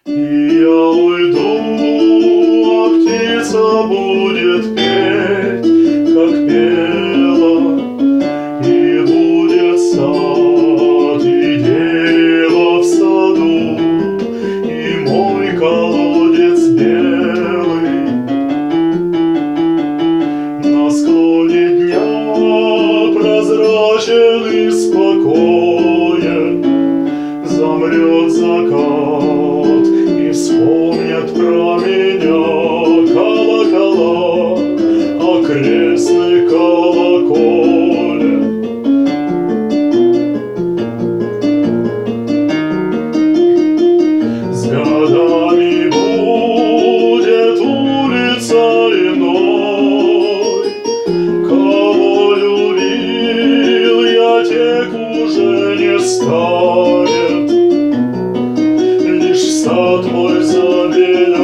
И я уйду, а птица будет петь, как пела, и будет сад, и дерево в саду, и мой колодец белый. На склоне дня прозрачен и спокоен замрет закат, и вспомнят про меня колокола окрестный колоколен. С годами будет улица иной, кого любил я, тех уже не станет. Лишь сад мой забелен